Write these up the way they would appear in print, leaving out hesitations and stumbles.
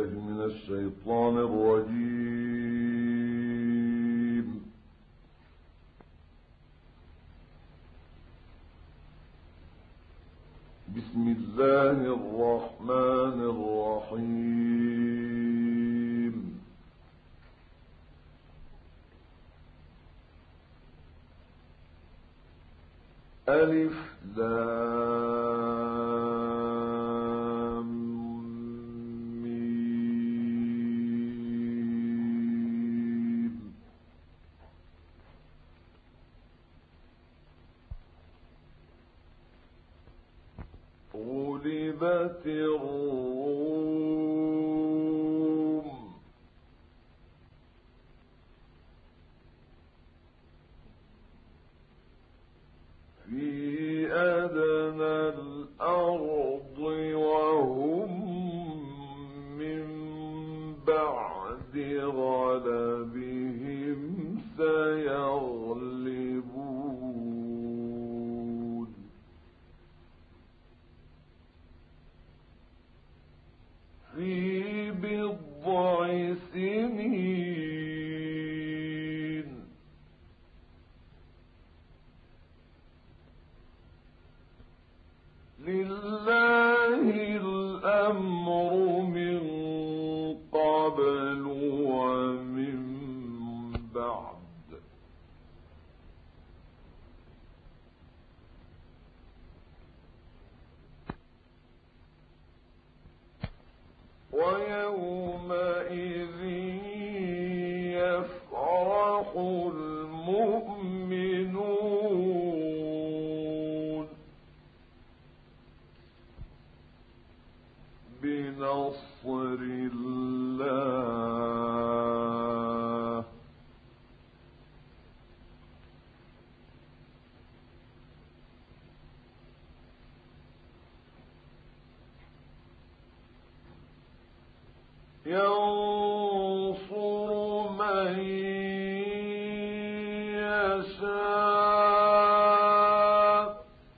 بالله من الشيطان الرجيم. بسم الله الرحمن الرحيم. ألف لام ميم. غلبت الروم في أدنى الأرض وهم من بعد غلبهم سيغلبون في بضع سنين لله الأمر من قبل ومن بعد ويومئذ يفرح المؤمنون بنصر الله ينصر من يشاء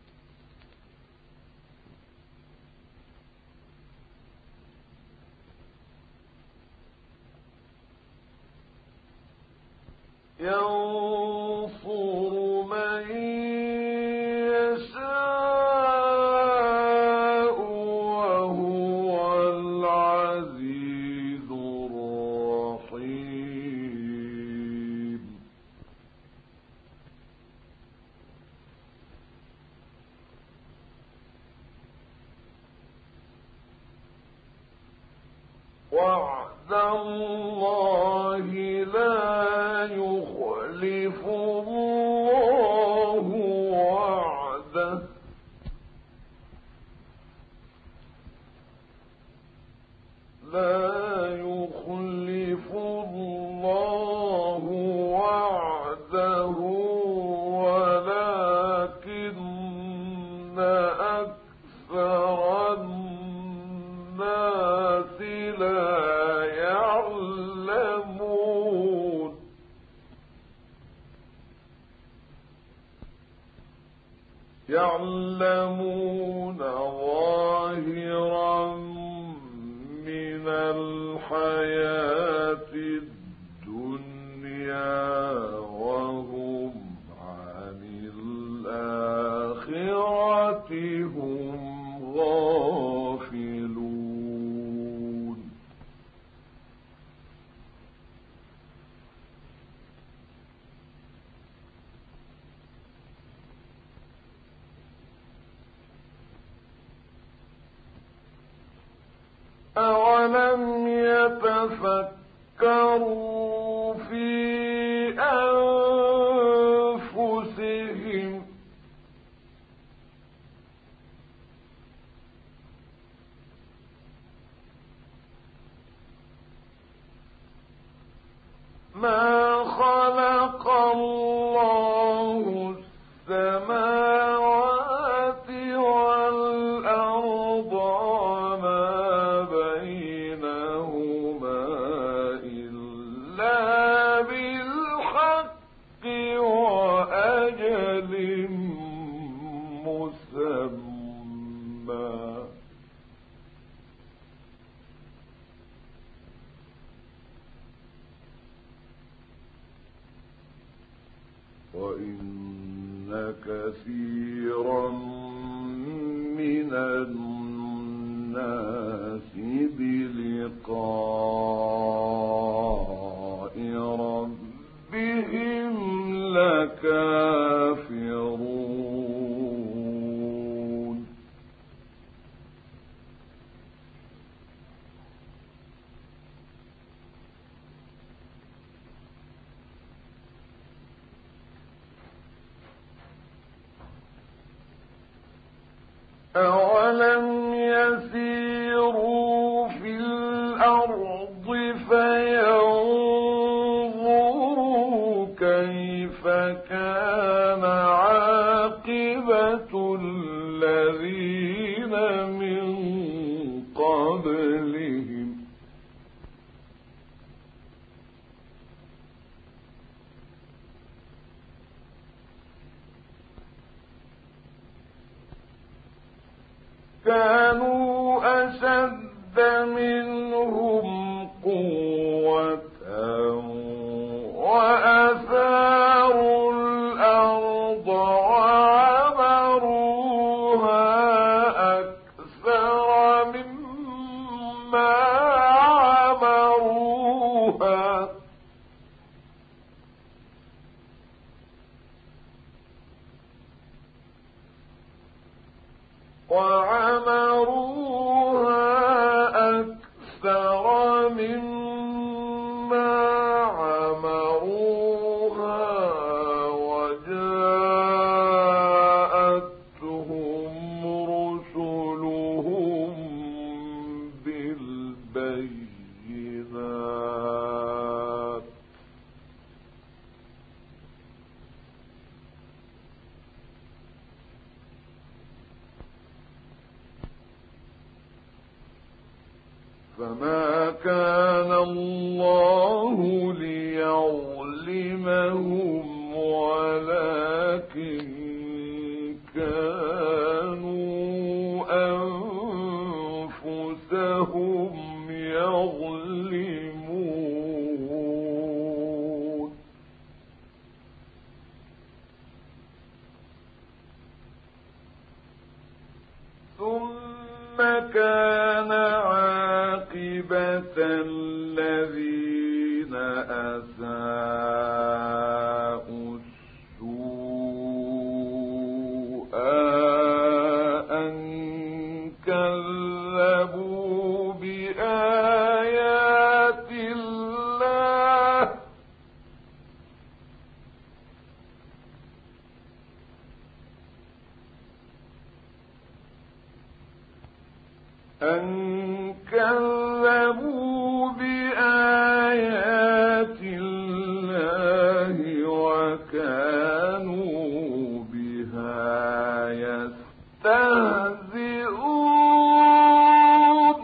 ينصر من يشاء وهو العزيز الرحيم. وعد الله لا يخلف الله وعده لا يخلف الله وعده ولكن أكثر الناس لا يعلمون. يعلمون ظاهرا من الحياة الدنيا وهم عن الآخرة هم غافلون. أولم يتفكروا في أنفسهم ما خلق الله السماوات والأرض وما بينهما إلا بالحق وأجل مسمى وإن كثيرا من الناس بلقاء ربهم لكافرون أولم يسيروا في الأرض فينظروا كيف كان عاقبة الذين من قبلهم كانوا أشد منهم قوة وأثاروا الأرض وعمروها أكثر مما عمروها أكثر مما عمروها وجاءتهم رسلهم بالبينات فما كان الله ليظلمهم ولكن كانوا أنفسهم يظلمون ثم كان عاقبة الذين أساءوا السوء أن كذبوا بآيات الله وكانوا بها يستهزئون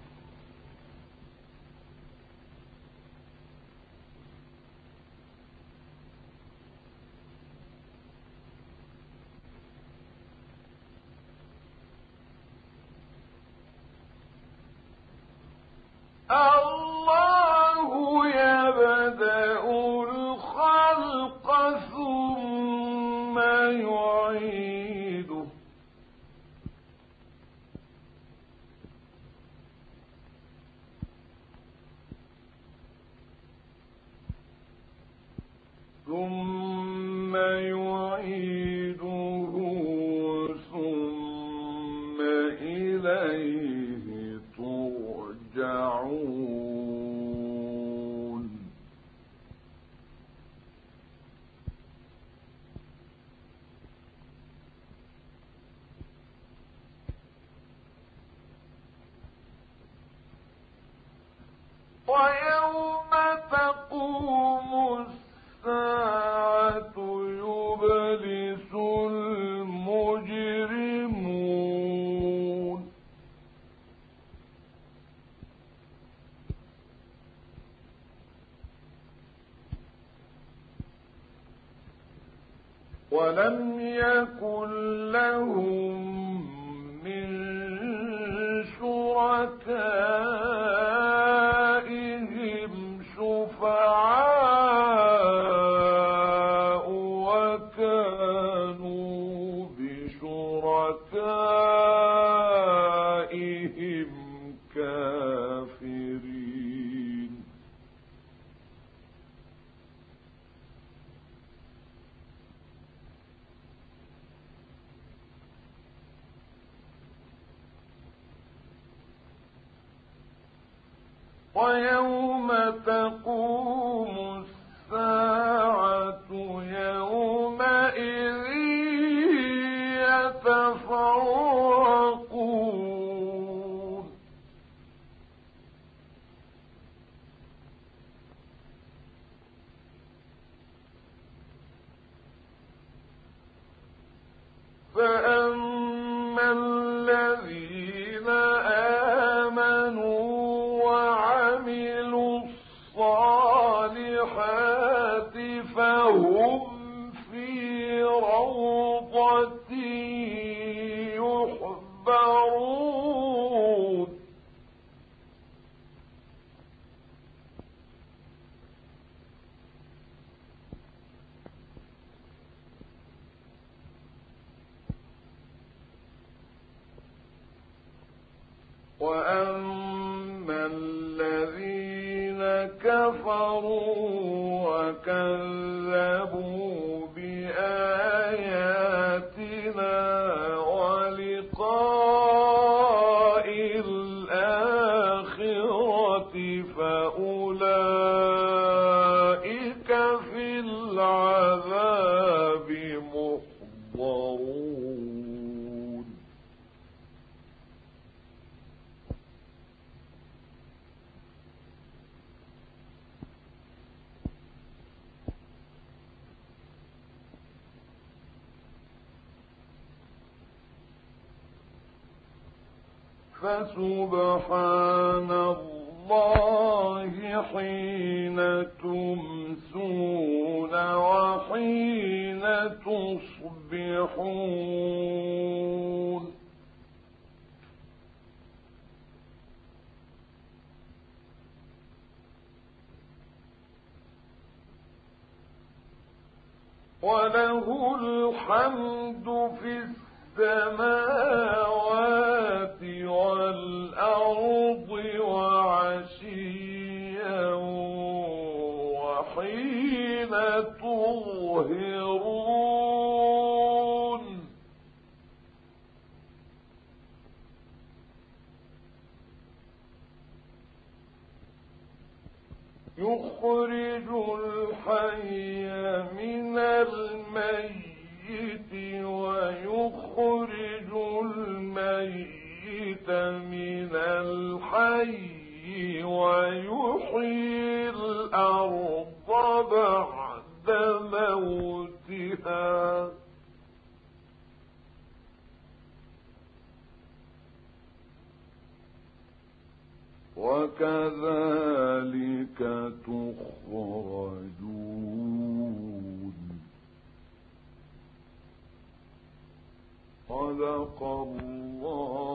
الله يبدأ الخلق ثم يعيده ثم إليه ترجعون ويوم تقوم الساعة يبلس المجرمون ولم يكن لهم من شركائهم شفعاء وكانوا الكافرين. ويوم تقوم الساعة يومئذ يتفرقون. فأما الذين آمنوا وعملوا الصالحات فهم في روضة يحبرون. وأما الذين كفروا وكذبوا بآياتنا ولقاء الآخرة فأولئك في العذاب محضرون. فسبحان الله حين تمسون وحين تصبحون. وله الحمد في السماوات والأرض وعشيا وحين تظهرون. يخرج الحي من الميت ويخرج الميت من الحي ويحيي الأرض بعد موتها وكذلك تخرجون. صدق الله